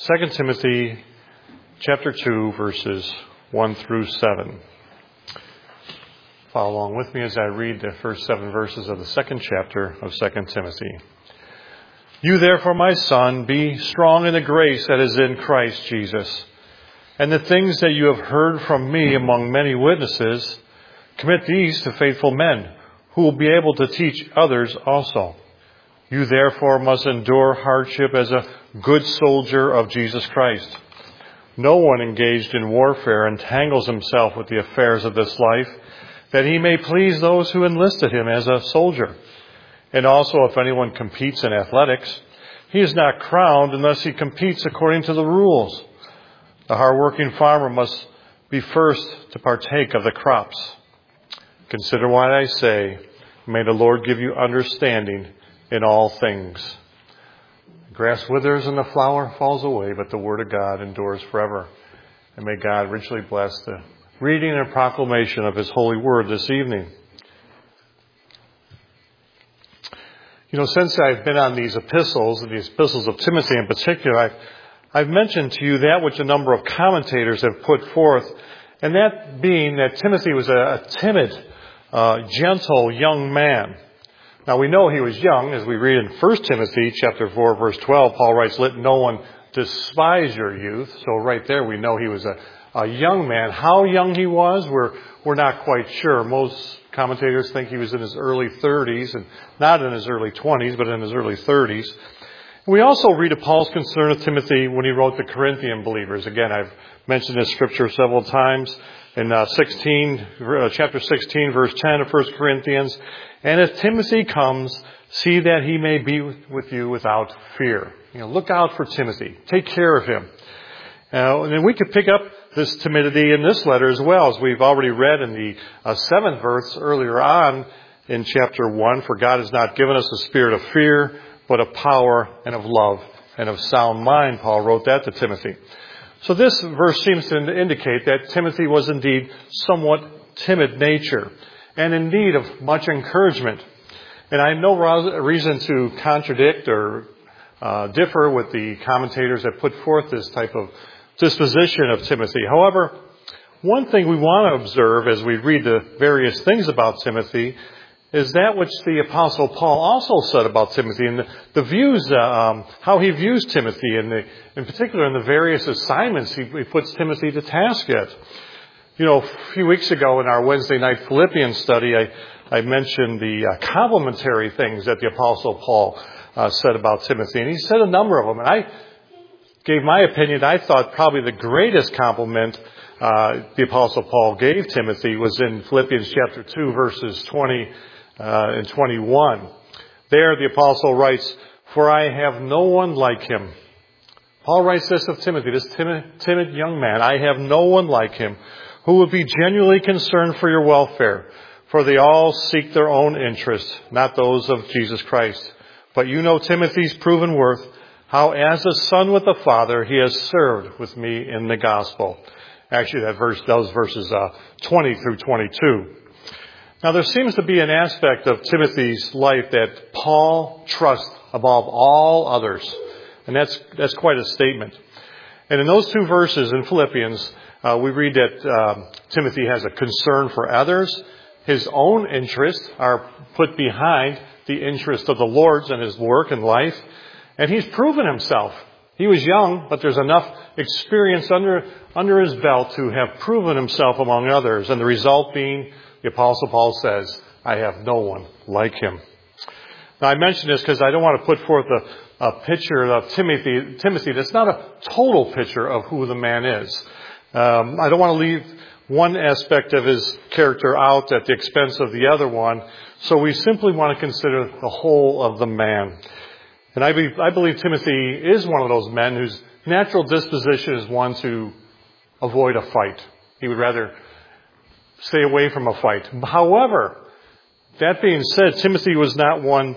2 Timothy chapter 2, verses 1 through 7. Follow along with me as I read the first 7 verses of the second chapter of 2 Timothy. You therefore, my son, be strong in the grace that is in Christ Jesus. And the things that you have heard from me among many witnesses, commit these to faithful men, who will be able to teach others also. You therefore must endure hardship as a good soldier of Jesus Christ. No one engaged in warfare entangles himself with the affairs of this life, that he may please those who enlisted him as a soldier. And also, if anyone competes in athletics, he is not crowned unless he competes according to the rules. The hard-working farmer must be first to partake of the crops. Consider what I say. May the Lord give you understanding in all things. The grass withers and the flower falls away, but the word of God endures forever. And may God richly bless the reading and proclamation of his holy word this evening. You know, since I've been on these epistles of Timothy in particular, I've mentioned to you that which a number of commentators have put forth, and that being that Timothy was a timid, gentle young man. Now, we know he was young, as we read in 1 Timothy chapter 4, verse 12. Paul writes, let no one despise your youth. So right there we know he was a young man. How young he was, we're not quite sure. Most commentators think he was in his early 30s, and not in his early 20s, but in his early 30s. We also read of Paul's concern of Timothy when he wrote the Corinthian believers. Again, I've mentioned this scripture several times in chapter 16, verse 10 of 1 Corinthians. And if Timothy comes, see that he may be with you without fear. Look out for Timothy. Take care of him. And then we could pick up this timidity in this letter as well, as we've already read in the 7th verse earlier on in chapter 1. For God has not given us a spirit of fear, but of power and of love and of sound mind. Paul wrote that to Timothy. So this verse seems to indicate that Timothy was indeed somewhat timid nature and in need of much encouragement. And I have no reason to contradict or differ with the commentators that put forth this type of disposition of Timothy. However, one thing we want to observe as we read the various things about Timothy is that which the Apostle Paul also said about Timothy, and the views, how he views Timothy, in particular in the various assignments he puts Timothy to task at. A few weeks ago in our Wednesday night Philippians study, I mentioned the complimentary things that the Apostle Paul said about Timothy, and he said a number of them. And I gave my opinion. I thought probably the greatest compliment the Apostle Paul gave Timothy was in Philippians chapter 2, verses 20 and 21. There the Apostle writes, for I have no one like him. Paul writes this of Timothy, this timid young man. I have no one like him who will be genuinely concerned for your welfare. For they all seek their own interests, not those of Jesus Christ. But you know Timothy's proven worth, how as a son with the Father he has served with me in the gospel. Actually, those verses 20 through 22. Now, there seems to be an aspect of Timothy's life that Paul trusts above all others. And that's quite a statement. And in those 2 verses in Philippians, we read that Timothy has a concern for others. His own interests are put behind the interest of the Lord's and his work and life. And he's proven himself. He was young, but there's enough experience under his belt to have proven himself among others. And the result being, the Apostle Paul says, I have no one like him. Now, I mention this because I don't want to put forth a picture of Timothy that's not a total picture of who the man is. I don't want to leave one aspect of his character out at the expense of the other one. So we simply want to consider the whole of the man. And I believe Timothy is one of those men whose natural disposition is one to avoid a fight. He would rather stay away from a fight. However, that being said, Timothy was not one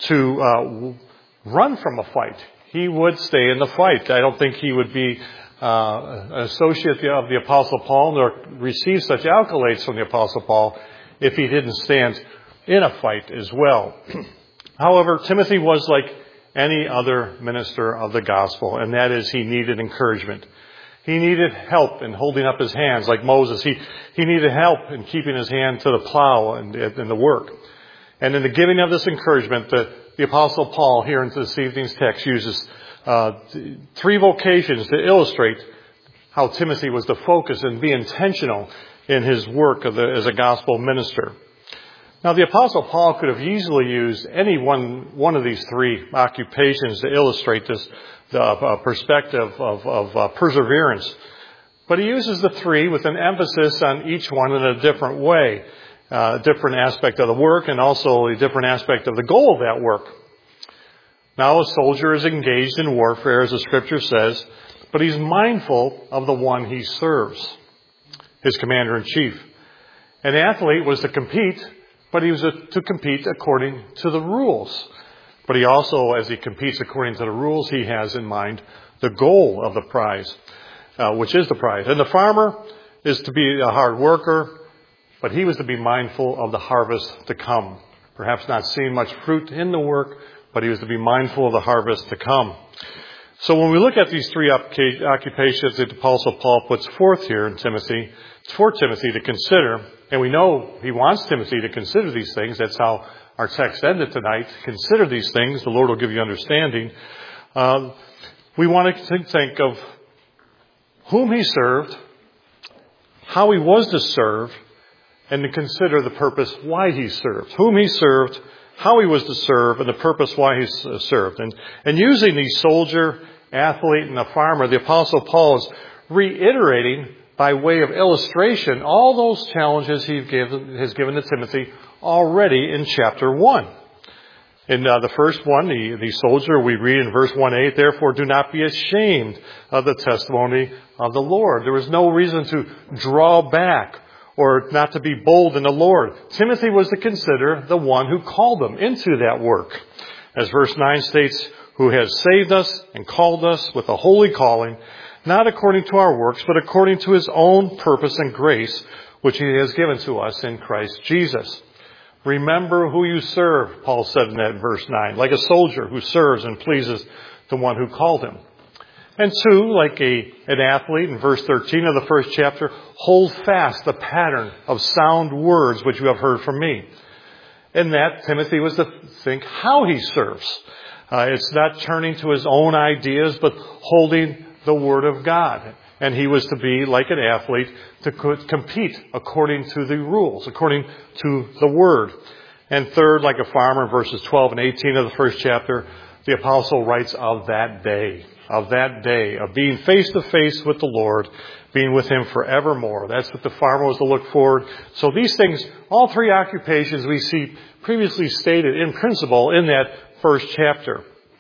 to run from a fight. He would stay in the fight. I don't think he would be an associate of the Apostle Paul nor receive such accolades from the Apostle Paul if he didn't stand in a fight as well. However, Timothy was like any other minister of the gospel, and that is he needed encouragement. He needed help in holding up his hands like Moses. He needed help in keeping his hand to the plow and the work. And in the giving of this encouragement, the Apostle Paul here in this evening's text uses three vocations to illustrate how Timothy was to focus and be intentional in his work as a gospel minister. Now, the Apostle Paul could have easily used any one of these three occupations to illustrate the perspective of perseverance. But he uses the three with an emphasis on each one in a different way, a different aspect of the work and also a different aspect of the goal of that work. Now, a soldier is engaged in warfare, as the Scripture says, but he's mindful of the one he serves, his commander-in-chief. An athlete was to compete, but he was to compete according to the rules. But he also, as he competes according to the rules, he has in mind the goal of the prize, which is the prize. And the farmer is to be a hard worker, but he was to be mindful of the harvest to come. Perhaps not seeing much fruit in the work, but he was to be mindful of the harvest to come. So when we look at these three occupations that the Apostle Paul puts forth here in Timothy, it's for Timothy to consider, and we know he wants Timothy to consider these things. That's how our text ended tonight. Consider these things. The Lord will give you understanding. We want to think of whom he served, how he was to serve, and to consider the purpose why he served. Whom he served, how he was to serve, and the purpose why he served. And using the soldier, athlete, and the farmer, the Apostle Paul is reiterating by way of illustration all those challenges he has given to Timothy already in chapter 1. In the first one, the soldier, we read in verse 1:8, "Therefore do not be ashamed of the testimony of the Lord." There was no reason to draw back or not to be bold in the Lord. Timothy was to consider the one who called him into that work. As verse 9 states, "Who has saved us and called us with a holy calling, not according to our works, but according to his own purpose and grace, which he has given to us in Christ Jesus." Remember who you serve, Paul said in that verse 9, like a soldier who serves and pleases the one who called him. And two, like an athlete in verse 13 of the first chapter, hold fast the pattern of sound words which you have heard from me. In that, Timothy was to think how he serves. It's not turning to his own ideas, but holding the Word of God. And he was to be, like an athlete, to compete according to the rules, according to the Word. And third, like a farmer, in verses 12 and 18 of the first chapter, the apostle writes of that day, of being face to face with the Lord, being with him forevermore. That's what the farmer was to look forward. So these things, all three occupations we see previously stated in principle in that first chapter.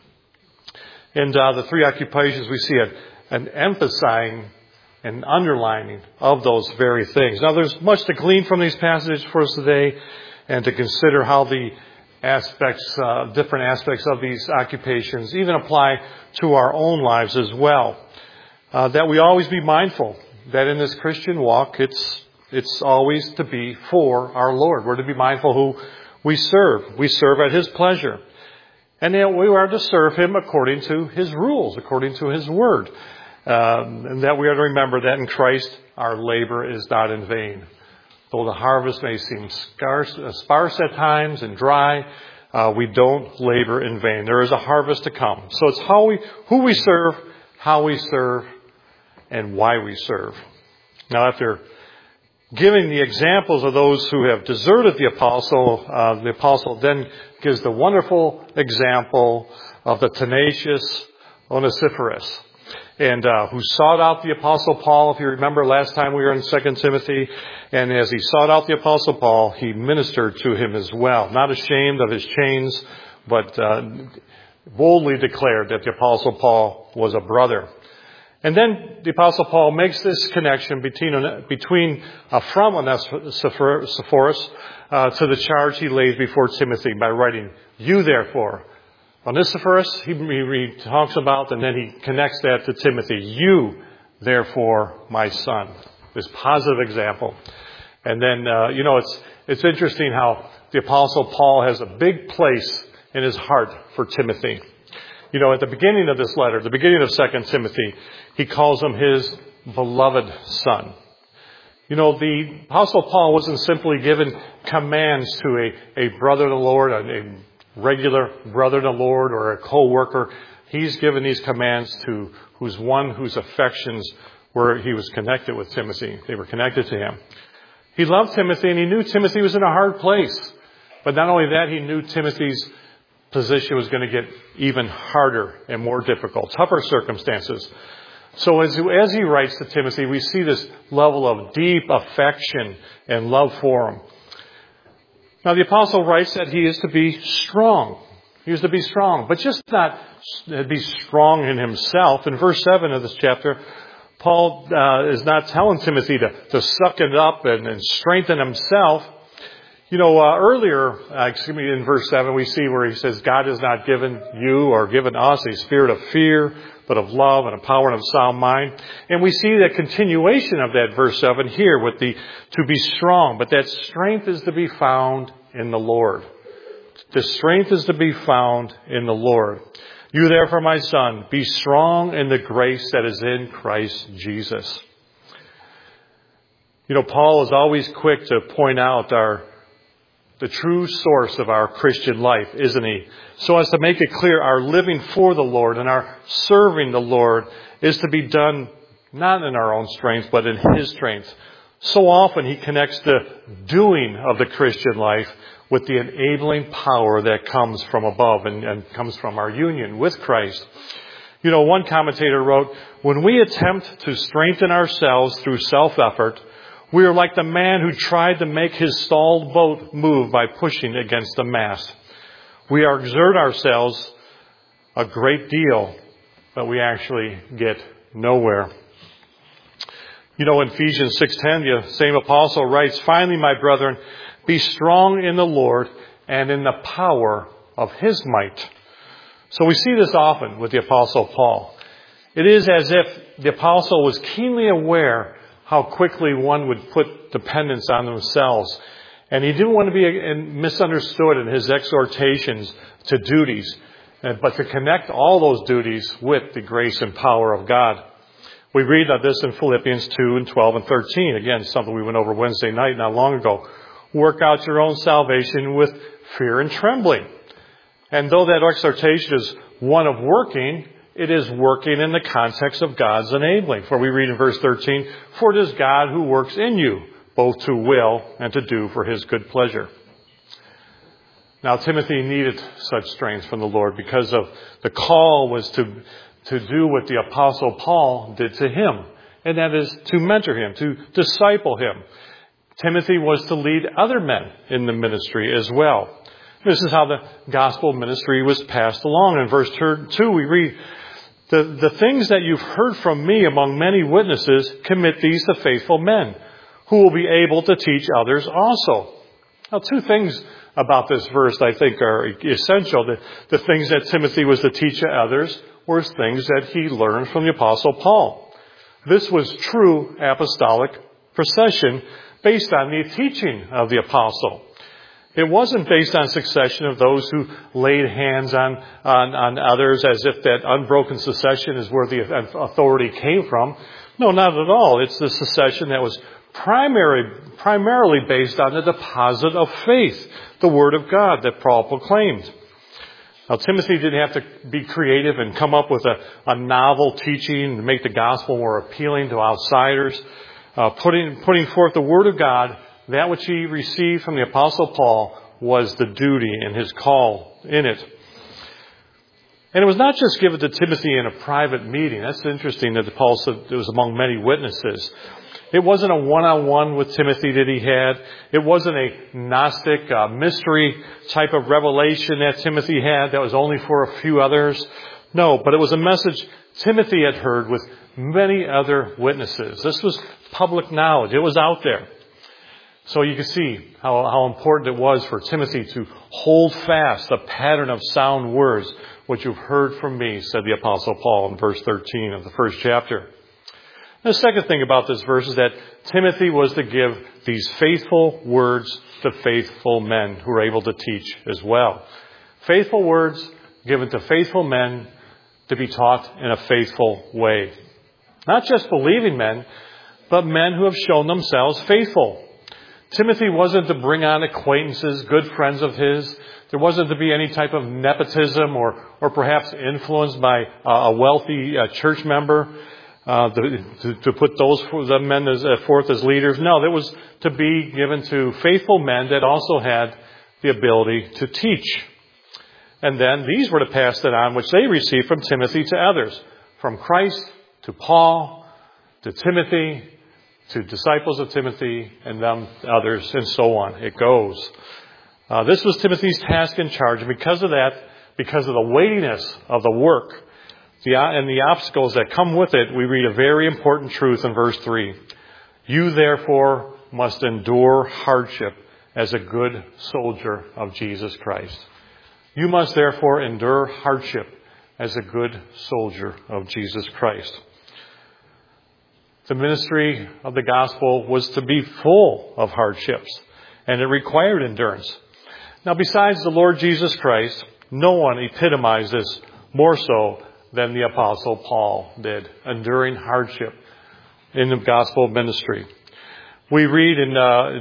And the three occupations we see an emphasizing and underlining of those very things. Now there's much to glean from these passages for us today and to consider how the different aspects of these occupations even apply to our own lives as well. That we always be mindful that in this Christian walk, it's always to be for our Lord. We're to be mindful who we serve. We serve at his pleasure. And that we are to serve him according to his rules, according to his word. And that we are to remember that in Christ, our labor is not in vain. Though the harvest may seem sparse at times and dry, we don't labor in vain. There is a harvest to come. So it's who we serve, how we serve, and why we serve. Now, after giving the examples of those who have deserted the apostle then gives the wonderful example of the tenacious Onesiphorus, and who sought out the Apostle Paul. If you remember last time we were in 2 Timothy, and as he sought out the Apostle Paul, he ministered to him as well. Not ashamed of his chains, but boldly declared that the Apostle Paul was a brother. And then the Apostle Paul makes this connection from Onesiphorus to the charge he lays before Timothy by writing, "You therefore." Onesiphorus, he talks about, and then he connects that to Timothy. "You, therefore, my son." This positive example. And then, it's interesting how the Apostle Paul has a big place in his heart for Timothy. At the beginning of this letter, the beginning of 2 Timothy, he calls him his beloved son. The Apostle Paul wasn't simply given commands to a brother in the Lord, a regular brother in the Lord, or a co-worker. He's given these commands to whose affections he was connected with Timothy. They were connected to him. He loved Timothy, and he knew Timothy was in a hard place. But not only that, he knew Timothy's position was going to get even harder and more difficult, tougher circumstances. So as he writes to Timothy, we see this level of deep affection and love for him. Now the apostle writes that he is to be strong. He is to be strong, but just not be strong in himself. In verse 7 of this chapter, Paul is not telling Timothy to suck it up and strengthen himself. Earlier, in verse 7, we see where he says, God has not given you or given us a spirit of fear, but of love and of power and of sound mind. And we see the continuation of that verse 7 here with to be strong. But that strength is to be found in the Lord. The strength is to be found in the Lord. You therefore, my son, be strong in the grace that is in Christ Jesus. Paul is always quick to point out the true source of our Christian life, isn't he? So as to make it clear, our living for the Lord and our serving the Lord is to be done not in our own strength, but in His strength. So often he connects the doing of the Christian life with the enabling power that comes from above and comes from our union with Christ. One commentator wrote, when we attempt to strengthen ourselves through self-effort, we are like the man who tried to make his stalled boat move by pushing against the mast. We exert ourselves a great deal, but we actually get nowhere. In Ephesians 6:10, the same apostle writes, finally, my brethren, be strong in the Lord and in the power of His might. So we see this often with the apostle Paul. It is as if the apostle was keenly aware how quickly one would put dependence on themselves. And he didn't want to be misunderstood in his exhortations to duties, but to connect all those duties with the grace and power of God. We read of this in Philippians 2 and 12 and 13. Again, something we went over Wednesday night not long ago. Work out your own salvation with fear and trembling. And though that exhortation is one of working, it is working in the context of God's enabling. For we read in verse 13, for it is God who works in you, both to will and to do for His good pleasure. Now Timothy needed such strength from the Lord because of the call was to do what the apostle Paul did to him. And that is to mentor him, to disciple him. Timothy was to lead other men in the ministry as well. This is how the gospel ministry was passed along. In verse 2 we read, the things that you've heard from me among many witnesses, commit these to faithful men, who will be able to teach others also. Now, two things about this verse I think are essential. The things that Timothy was to teach others were things that he learned from the Apostle Paul. This was true apostolic procession based on the teaching of the apostle. It wasn't based on succession of those who laid hands on others as if that unbroken succession is where the authority came from. No, not at all. It's the succession that was primarily based on the deposit of faith, the Word of God that Paul proclaimed. Now, Timothy didn't have to be creative and come up with a novel teaching to make the gospel more appealing to outsiders. Putting forth the Word of God, that which he received from the Apostle Paul, was the duty and his call in it. And it was not just given to Timothy in a private meeting. That's interesting that Paul said it was among many witnesses. It wasn't a one-on-one with Timothy that he had. It wasn't a Gnostic mystery type of revelation that Timothy had that was only for a few others. No, but it was a message Timothy had heard with many other witnesses. This was public knowledge. It was out there. So you can see how important it was for Timothy to hold fast the pattern of sound words, which you've heard from me, said the Apostle Paul in verse 13 of the first chapter. The second thing about this verse is that Timothy was to give these faithful words to faithful men who are able to teach as well. Faithful words given to faithful men to be taught in a faithful way. Not just believing men, but men who have shown themselves faithful. Timothy wasn't to bring on acquaintances, good friends of his. There wasn't to be any type of nepotism or perhaps influenced by a wealthy church member to put the men forth as leaders. No, that was to be given to faithful men that also had the ability to teach. And then these were to pass that on, which they received from Timothy to others. From Christ to Paul to Timothy to disciples of Timothy and them others and so on. It goes. This was Timothy's task and charge. And because of that, because of the weightiness of the work and the obstacles that come with it, we read a very important truth in verse 3. You therefore must endure hardship as a good soldier of Jesus Christ. You must therefore endure hardship as a good soldier of Jesus Christ. The ministry of the gospel was to be full of hardships, and it required endurance. Now, besides the Lord Jesus Christ, no one epitomized this more so than the Apostle Paul did, enduring hardship in the gospel ministry. We read in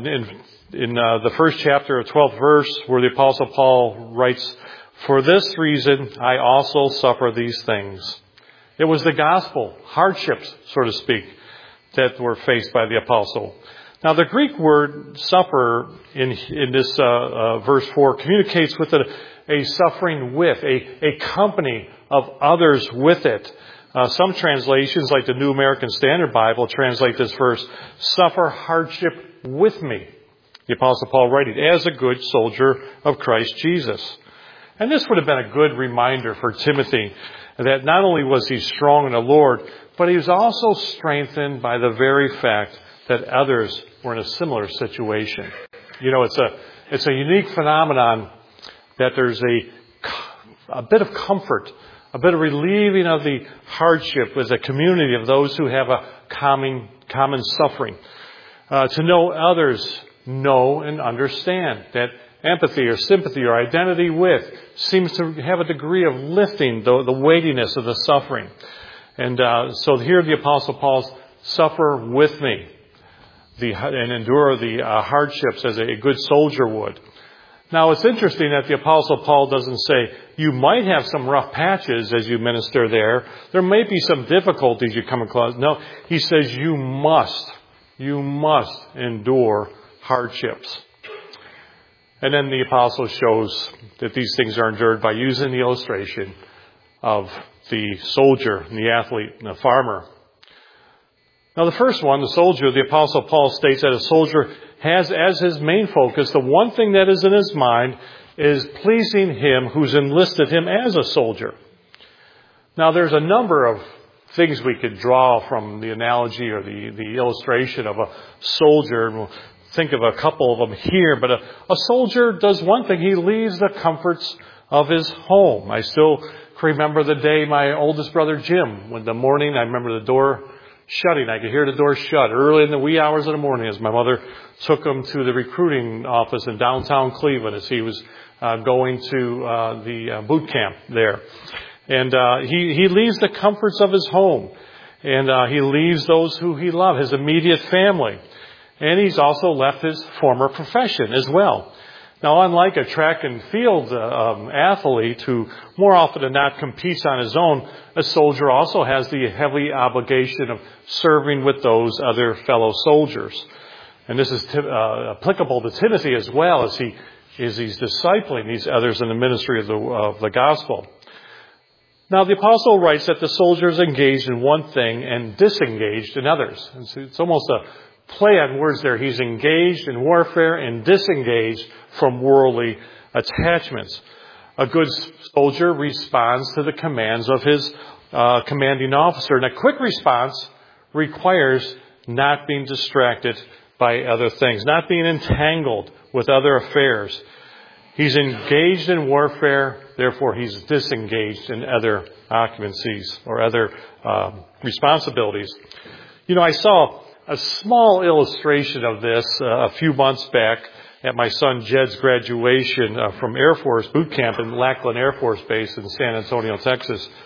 the first chapter of 12th verse where the Apostle Paul writes, "For this reason I also suffer these things." It was the gospel, hardships, so to speak, that were faced by the apostle. Now, the Greek word suffer in this verse 4 communicates with a suffering with, a company of others with it. Some translations, like the New American Standard Bible, translate this verse, suffer hardship with me. The Apostle Paul writing, as a good soldier of Christ Jesus. And this would have been a good reminder for Timothy that not only was he strong in the Lord, but he was also strengthened by the very fact that others were in a similar situation. You know, it's a unique phenomenon that there's a bit of comfort, a bit of relieving of the hardship with a community of those who have a common suffering. To know others know and understand, that empathy or sympathy or identity with seems to have a degree of lifting the weightiness of the suffering. And so here the Apostle Paul's suffer with me and endure the hardships as a good soldier would. Now, it's interesting that the Apostle Paul doesn't say, you might have some rough patches as you minister there. There may be some difficulties you come across. No, he says you must endure hardships. And then the apostle shows that these things are endured by using the illustration of the soldier and the athlete and the farmer. Now, the first one, the soldier, the Apostle Paul states that a soldier has as his main focus, the one thing that is in his mind is pleasing him who's enlisted him as a soldier. Now, there's a number of things we could draw from the analogy or the illustration of a soldier, and we'll think of a couple of them here. But a soldier does one thing. He leaves the comforts of his home. I still remember the day my oldest brother Jim, when the morning, I remember the door shutting. I could hear the door shut early in the wee hours of the morning as my mother took him to the recruiting office in downtown Cleveland as he was going to the boot camp there. And he leaves the comforts of his home. And he leaves those who he loved, his immediate family. And he's also left his former profession as well. Now, unlike a track and field athlete who more often than not competes on his own, a soldier also has the heavy obligation of serving with those other fellow soldiers. And this is applicable to Timothy as well as he's discipling these others in the ministry of the gospel. Now, the apostle writes that the soldier is engaged in one thing and disengaged in others. And so it's almost a play on words there. He's engaged in warfare and disengaged from worldly attachments. A good soldier responds to the commands of his commanding officer. And a quick response requires not being distracted by other things, not being entangled with other affairs. He's engaged in warfare, therefore he's disengaged in other occupancies or other responsibilities. You know, I saw a small illustration of this a few months back at my son Jed's graduation from Air Force boot camp in Lackland Air Force Base in San Antonio, Texas.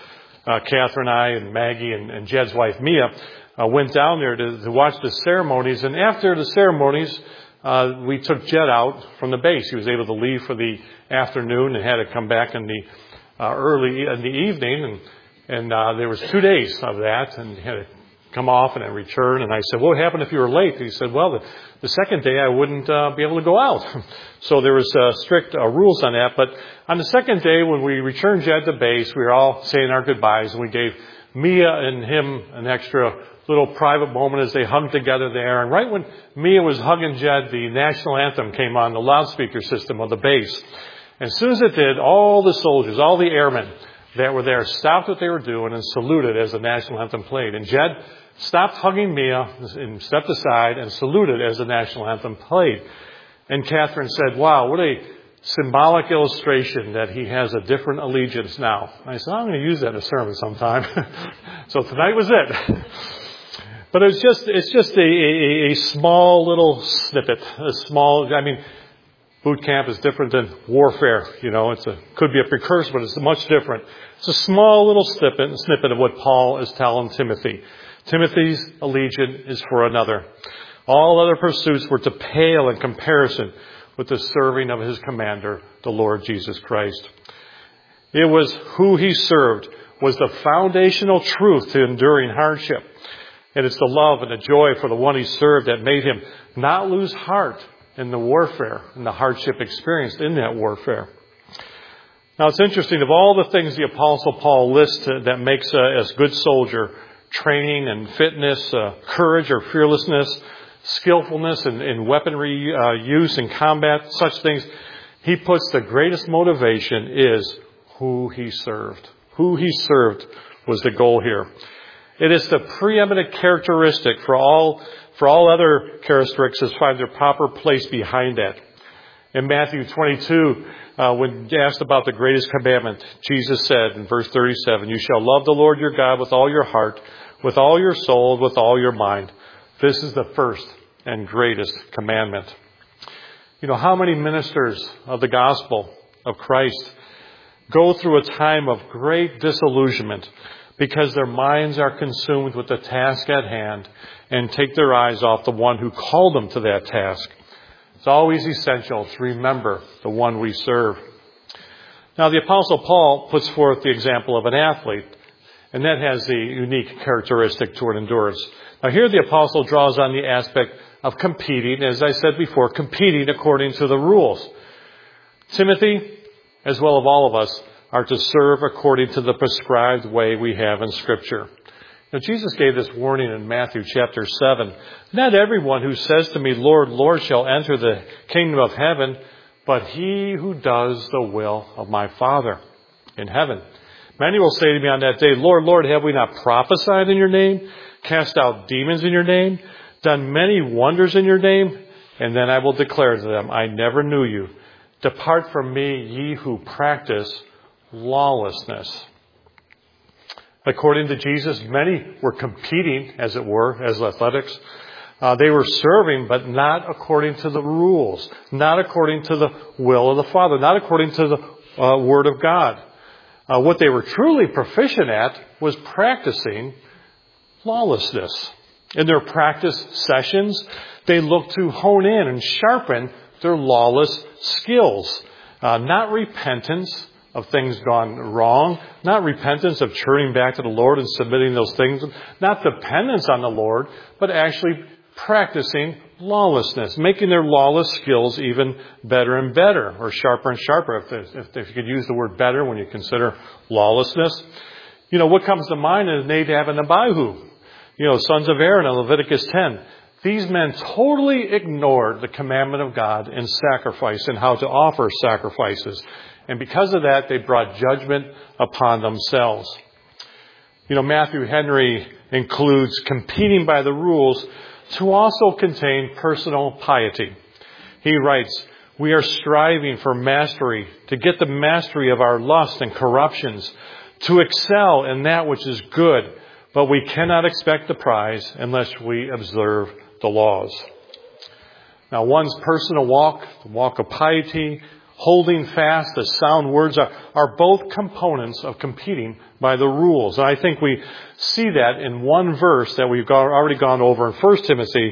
Catherine and I and Maggie and Jed's wife Mia went down there to watch the ceremonies. And after the ceremonies, we took Jed out from the base. He was able to leave for the afternoon and had to come back in the early in the evening. And there was 2 days of that, and he had to come off and then return. And I said, what would happen if you were late? And he said, well, the second day I wouldn't be able to go out. So there was strict rules on that. But on the second day, when we returned Jed to base, we were all saying our goodbyes, and we gave Mia and him an extra little private moment as they hugged together there. And right when Mia was hugging Jed, the national anthem came on the loudspeaker system of the base. And as soon as it did, all the soldiers, all the airmen that were there stopped what they were doing and saluted as the national anthem played. And Jed stopped hugging Mia and stepped aside and saluted as the national anthem played. And Catherine said, wow, what a symbolic illustration that he has a different allegiance now. And I said, I'm going to use that in a sermon sometime. So tonight was it. But it's just a small little snippet, boot camp is different than warfare. Could be a precursor, but it's much different. It's a small little snippet of what Paul is telling Timothy. Timothy's allegiance is for another. All other pursuits were to pale in comparison with the serving of his commander, the Lord Jesus Christ. It was who he served was the foundational truth to enduring hardship. And it's the love and the joy for the one he served that made him not lose heart in the warfare and the hardship experienced in that warfare. Now it's interesting, of all the things the Apostle Paul lists that makes a good soldier, training and fitness, courage or fearlessness, skillfulness in weaponry use in combat, such things, he puts the greatest motivation is who he served. Who he served was the goal here. It is the preeminent characteristic for all other characteristics find their proper place behind that. In Matthew 22, when asked about the greatest commandment, Jesus said in verse 37, you shall love the Lord your God with all your heart, with all your soul, with all your mind. This is the first and greatest commandment. How many ministers of the gospel of Christ go through a time of great disillusionment because their minds are consumed with the task at hand and take their eyes off the one who called them to that task. It's always essential to remember the one we serve. Now, the Apostle Paul puts forth the example of an athlete, and that has the unique characteristic toward endurance. Now, here the Apostle draws on the aspect of competing, as I said before, competing according to the rules. Timothy, as well as all of us, are to serve according to the prescribed way we have in Scripture. Now, Jesus gave this warning in Matthew chapter 7. Not everyone who says to me, Lord, Lord, shall enter the kingdom of heaven, but he who does the will of my Father in heaven. Many will say to me on that day, Lord, Lord, have we not prophesied in your name, cast out demons in your name, done many wonders in your name? And then I will declare to them, I never knew you. Depart from me, ye who practice lawlessness. According to Jesus, many were competing, as it were, as athletics. They were serving, but not according to the rules, not according to the will of the Father, not according to the Word of God. What they were truly proficient at was practicing lawlessness. In their practice sessions, they looked to hone in and sharpen their lawless skills, not repentance of things gone wrong, not repentance of turning back to the Lord and submitting those things, not dependence on the Lord, but actually practicing lawlessness, making their lawless skills even better and better, or sharper and sharper, if you could use the word better when you consider lawlessness. What comes to mind is Nadab and Abihu, sons of Aaron in Leviticus 10. These men totally ignored the commandment of God in sacrifice and how to offer sacrifices. And because of that, they brought judgment upon themselves. Matthew Henry includes competing by the rules to also contain personal piety. He writes, we are striving for mastery, to get the mastery of our lust and corruptions, to excel in that which is good, but we cannot expect the prize unless we observe the laws. Now, one's personal walk, the walk of piety, holding fast, the sound words are both components of competing by the rules. And I think we see that in one verse that we've already gone over in 1 Timothy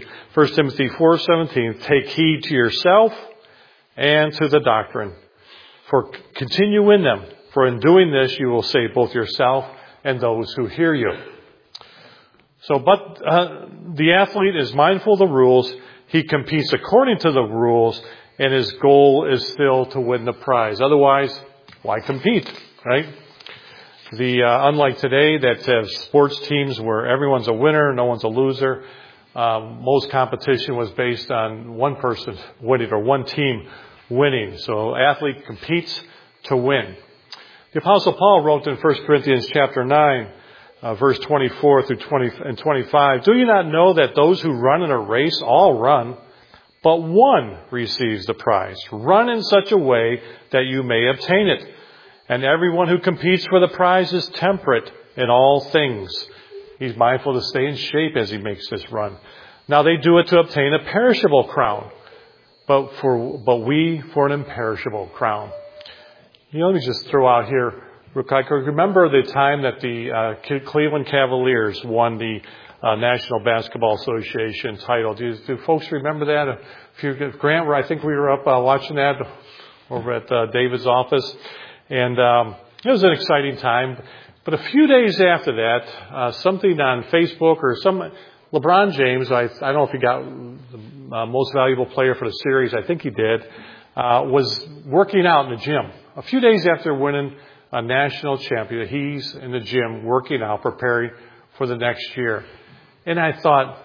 4:17. Take heed to yourself and to the doctrine. For continue in them. For in doing this you will save both yourself and those who hear you. So, but the athlete is mindful of the rules. He competes according to the rules, and his goal is still to win the prize. Otherwise, why compete, right? Unlike today that have sports teams where everyone's a winner, no one's a loser, most competition was based on one person winning or one team winning. So athlete competes to win. The Apostle Paul wrote in 1 Corinthians chapter 9, verse 24 through 20 and 25, do you not know that those who run in a race all run, but one receives the prize? Run in such a way that you may obtain it. And everyone who competes for the prize is temperate in all things. He's mindful to stay in shape as he makes this run. Now they do it to obtain a perishable crown, but we for an imperishable crown. Let me just throw out here, remember the time that the Cleveland Cavaliers won the National Basketball Association title? Do folks remember that? Grant, I think we were up watching that over at David's office. And it was an exciting time. But a few days after that, something on Facebook or LeBron James, I don't know if he got the most valuable player for the series, I think he did, was working out in the gym. A few days after winning a national champion, he's in the gym working out, preparing for the next year. And I thought,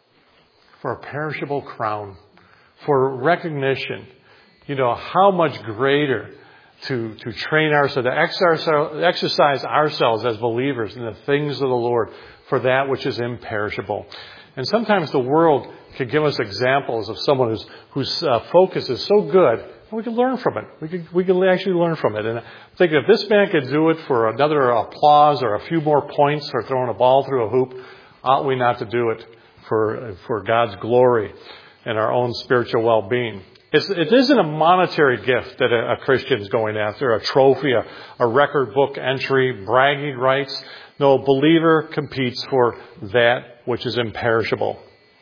for a perishable crown, for recognition, how much greater to train ourselves, to exercise ourselves as believers in the things of the Lord for that which is imperishable. And sometimes the world can give us examples of someone whose focus is so good, we can learn from it. We can actually learn from it. And I think if this man could do it for another applause or a few more points or throwing a ball through a hoop, ought we not to do it for God's glory and our own spiritual well-being? It isn't a monetary gift that a Christian is going after, a trophy, a record book entry, bragging rights. No, a believer competes for that which is imperishable.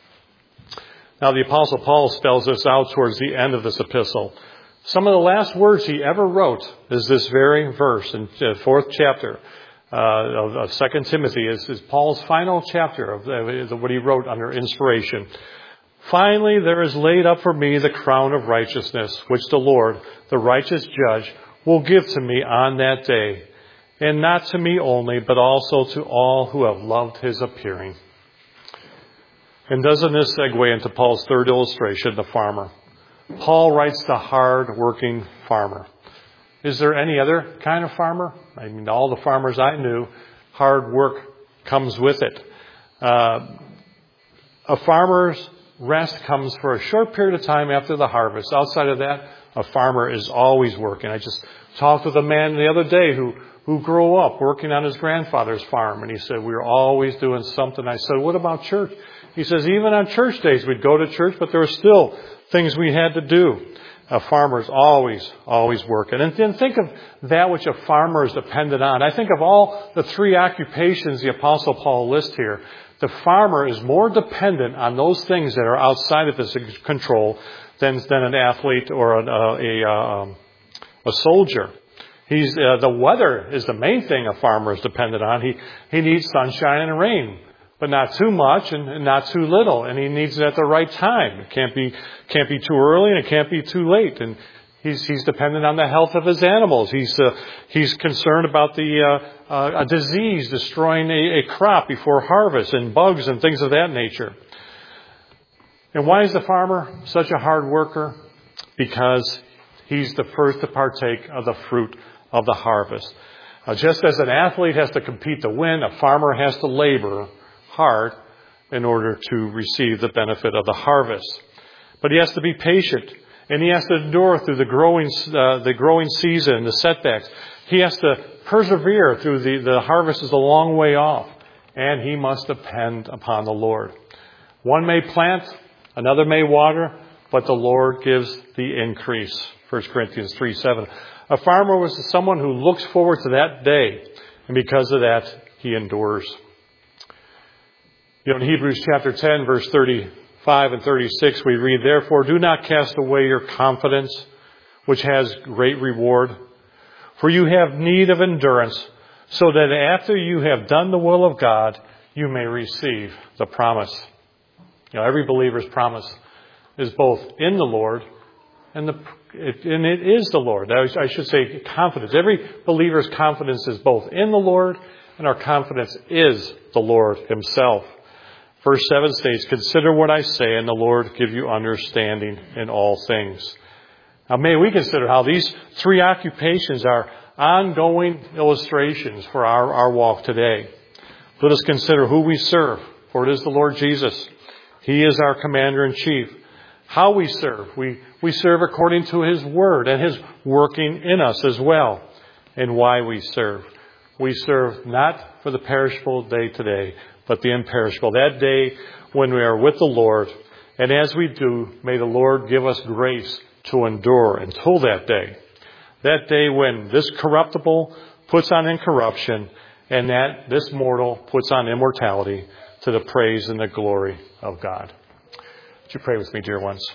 Now, the Apostle Paul spells this out towards the end of this epistle. Some of the last words he ever wrote is this very verse in the 4th chapter of 2 Timothy. Is Paul's final chapter of what he wrote under inspiration. Finally, there is laid up for me the crown of righteousness, which the Lord, the righteous judge, will give to me on that day. And not to me only, but also to all who have loved his appearing. And doesn't this segue into Paul's third illustration, the farmer? Paul writes the hard-working farmer. Is there any other kind of farmer? I mean, all the farmers I knew, hard work comes with it. A farmer's rest comes for a short period of time after the harvest. Outside of that, a farmer is always working. I just talked with a man the other day who grew up working on his grandfather's farm, and he said, we were always doing something. I said, what about church? He says, even on church days, we'd go to church, but there were still things we had to do. A farmer's always working. And then think of that which a farmer is dependent on. I think of all the 3 occupations the Apostle Paul lists here, the farmer is more dependent on those things that are outside of his control than an athlete or a soldier. The weather is the main thing a farmer is dependent on. He needs sunshine and rain, but not too much and not too little. And he needs it at the right time. It can't be too early and it can't be too late. And he's dependent on the health of his animals. He's concerned about a disease destroying a crop before harvest and bugs and things of that nature. And why is the farmer such a hard worker? Because he's the first to partake of the fruit of the harvest. Just as an athlete has to compete to win, a farmer has to labor hard in order to receive the benefit of the harvest. But he has to be patient, and he has to endure through the growing season, the setbacks. He has to persevere through the harvest is a long way off, and he must depend upon the Lord. One may plant, another may water, but the Lord gives the increase. 1 Corinthians 3:7. A farmer was someone who looks forward to that day, and because of that, he endures. In Hebrews chapter 10, verse 35 and 36, we read, "Therefore do not cast away your confidence, which has great reward. For you have need of endurance, so that after you have done the will of God, you may receive the promise." Every believer's promise is both in the Lord and it is the Lord. I should say confidence. Every believer's confidence is both in the Lord, and our confidence is the Lord Himself. Verse 7 states, "Consider what I say, and the Lord give you understanding in all things." Now may we consider how these three occupations are ongoing illustrations for our walk today. Let us consider who we serve, for it is the Lord Jesus. He is our Commander-in-Chief. How we serve. We serve according to His Word and His working in us as well. And why we serve. We serve not for the perishable day today, but the imperishable. That day when we are with the Lord. And as we do, may the Lord give us grace to endure until that day. That day when this corruptible puts on incorruption, and that this mortal puts on immortality, to the praise and the glory of God. Would you pray with me, dear ones?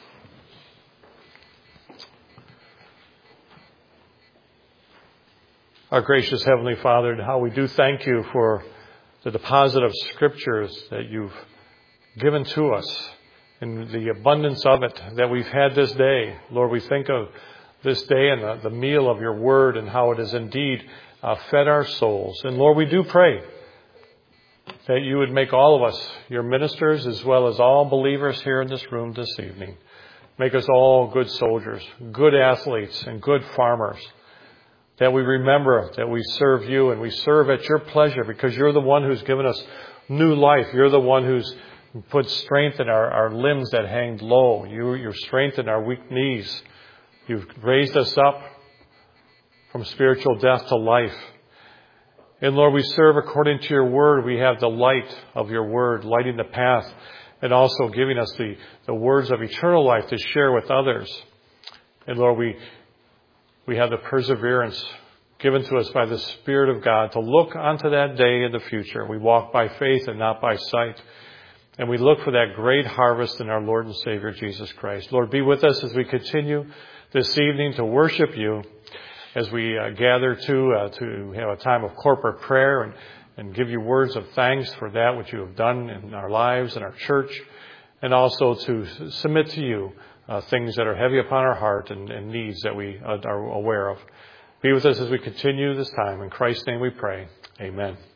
Our gracious Heavenly Father, how we do thank You for the deposit of Scriptures that You've given to us and the abundance of it that we've had this day. Lord, we think of this day and the meal of Your Word and how it has indeed fed our souls. And Lord, we do pray that You would make all of us Your ministers as well as all believers here in this room this evening. Make us all good soldiers, good athletes, and good farmers. That we remember that we serve You and we serve at Your pleasure because You're the one who's given us new life. You're the one who's put strength in our limbs that hang low. You're strength in our weak knees. You've raised us up from spiritual death to life. And Lord, we serve according to Your Word. We have the light of Your Word, lighting the path, and also giving us the words of eternal life to share with others. And Lord, we have the perseverance given to us by the Spirit of God to look onto that day in the future. We walk by faith and not by sight. And we look for that great harvest in our Lord and Savior, Jesus Christ. Lord, be with us as we continue this evening to worship You, as we gather to have a time of corporate prayer and give You words of thanks for that which You have done in our lives and our church, and also to submit to You things that are heavy upon our heart and needs that we are aware of. Be with us as we continue this time. In Christ's name we pray. Amen.